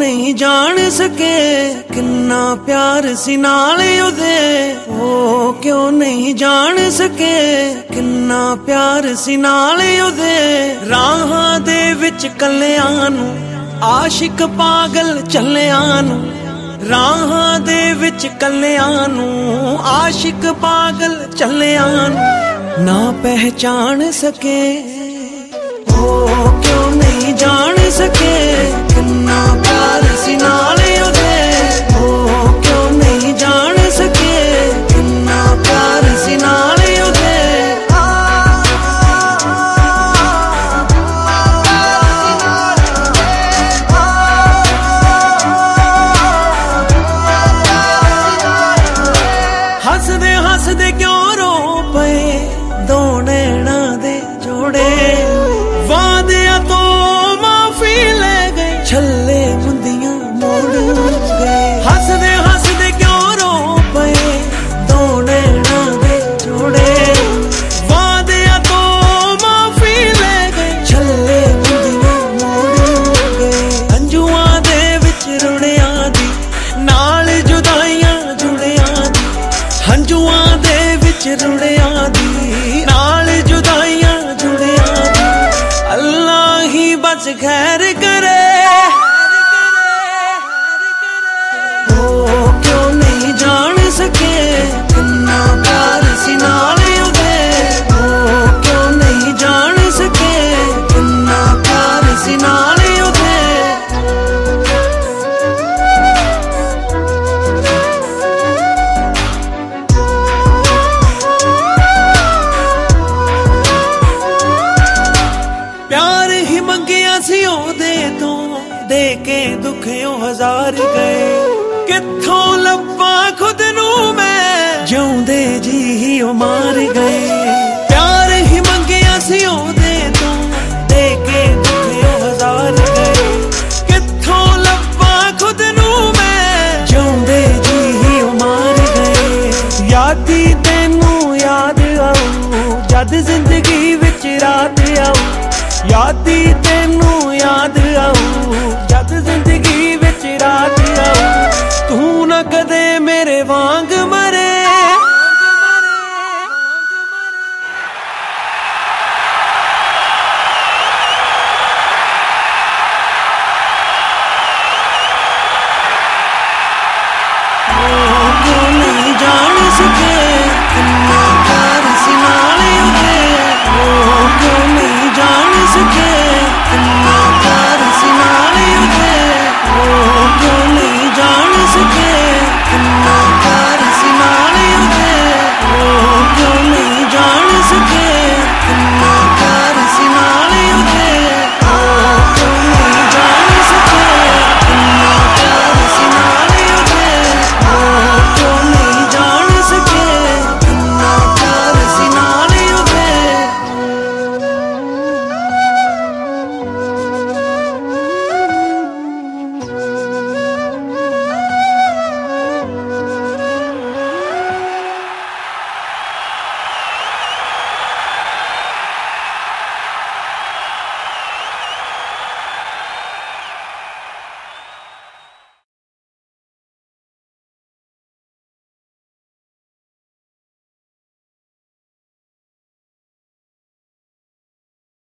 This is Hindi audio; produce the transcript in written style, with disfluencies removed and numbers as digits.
नहीं जान सके किन्ना प्यार सी नाल उदे। ओ क्यों नहीं जान सके किन्ना प्यार सी नाल उदे। राहां दे विच कल्लियां नू आशिक पागल चलियां नू। राहां दे विच कल्लियां नू आशिक पागल चलियां नू ना पहचान सके। ओ क्यों नहीं जान सके किन्ना प्यार सी नाल उदे। ओ क्यों नहीं जान सके किन्ना प्यार सी नाल उदे। हसदे हसदे क्यों रो पे दो नैना दे जोड़े। वादिया तो माफी ले गए छल्ले मुंदियां मोड़ गए। हसदे हसदे क्यों रो पे दो नैना दे जोड़े। वादिया तो माफी ले गए छल्ले मुंदियां मोड़ गए। अंजुआं दे विच रुड़ियां दी नाल जुदाइयां जुड़ियां दी। हंजुआं दे विच रुड़ियां दी नाल जुदाइयां जुड़ियां दी। अल्लाह ही बस खैर करे। ओ क्यों नहीं जान सके किन्ना प्यार सी नाल उदे। ओ क्यों नहीं जान सके किन्ना प्यार सी नाल उदे। प्यार ही मंगिया सी ओदे तो दे के दुखियों हजार गए। कित्थों लब्बा खुद नू मैं जिउंदे जी ही ओ मार गए। प्यार ही मंगिया सी ओदे तो दे के दुखियों हजार गए। कित्थों लब्बा खुद नू मैं जिउंदे जी ही ओ मार गए। यादी तैनू याद आऊ जद जिंदगी विच रात आऊ। यादी